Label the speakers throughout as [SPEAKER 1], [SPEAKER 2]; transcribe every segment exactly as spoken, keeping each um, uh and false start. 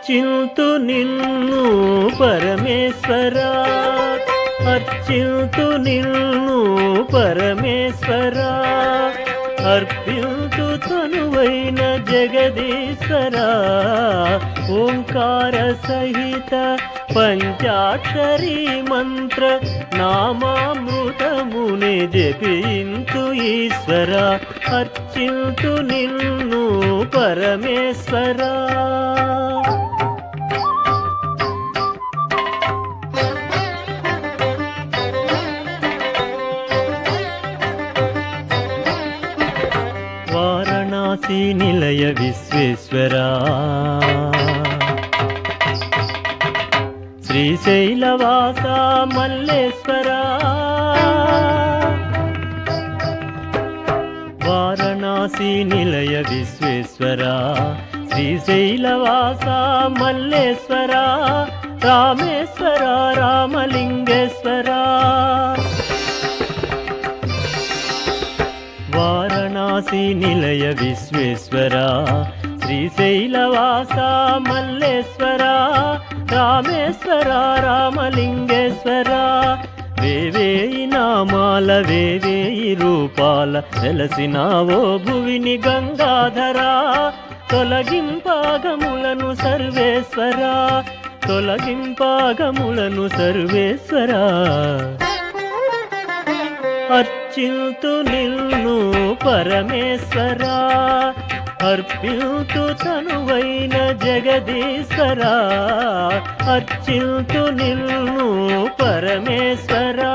[SPEAKER 1] అర్చింతు నిన్ను పరమేశ్వరా, అర్చింతు నిన్ను పరమేశ్వరా, అర్పింతు తనువైన జగదీశ్వరా. ఓంకార సహిత పంచాక్షరీ మంత్ర నామామృతమునే జపింతు ఈశ్వరా, అర్చింతు నిన్ను పరమేశ్వరా. వారణాసి నిలయ విశ్వేశ్వరా, శ్రీశైలవాస మల్లేశ్వరా, వారణాసి నిలయ విశ్వేశ్వరా, శ్రీశైలవాస మల్లేశ్వరా, రామేశ్వర రామలింగేశ్వరా. వారణాసి నిలయ విశ్వేశ్వరా, శ్రీశైలవాస మల్లేశ్వరా, రామేశ్వర రామలింగేశ్వరా. వేవేయి నామాల వేవేయి రూపాల వెలసినావో భువిని గంగాధరా, తొలగింపాగములను సర్వేశ్వరా, తొలగింపాగములను సర్వేశ్వరా. అర్చింతు నిన్ను పరమేశ్వరా, అర్పింతు తనువైన జగదీశ్వరా, అర్చింతు నిన్ను పరమేశ్వరా.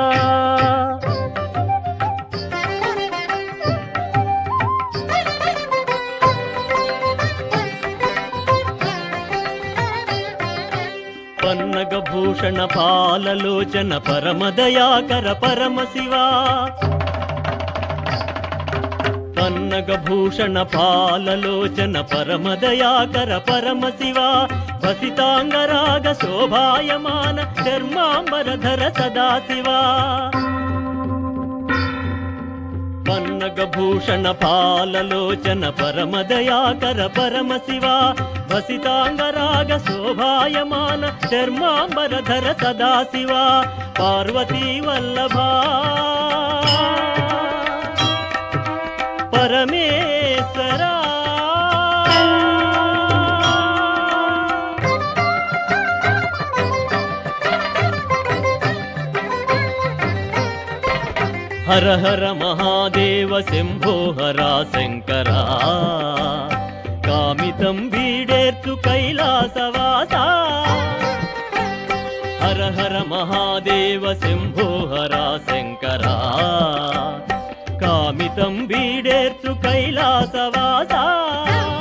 [SPEAKER 1] పన్నగభూషణ పాలలోచన పరమదయాకర పరమశివా, పన్నగభూషణ పాలలోచన పరమదయాకర పరమశివా. వసితాంగరాగ శోభాయమాన ధర్మాంబరధర సదాశివా, పన్నగభూషణ పాలలోచన పరమదయాకర పరమశివా. వసితాంగరాగ శోభాయమాన ధర్మాంబరధర సదాశివా. పార్వతీ వల్లభా పరమేశ్వరా, హర హర మహాదేవ శంభో హరా శంకరా, కామితం వీడేర్చు కైలాసవాస. హర హర మహాదేవ శంభో హరా శంకరా, కామితం వీడేర్చు కైలాసవాస.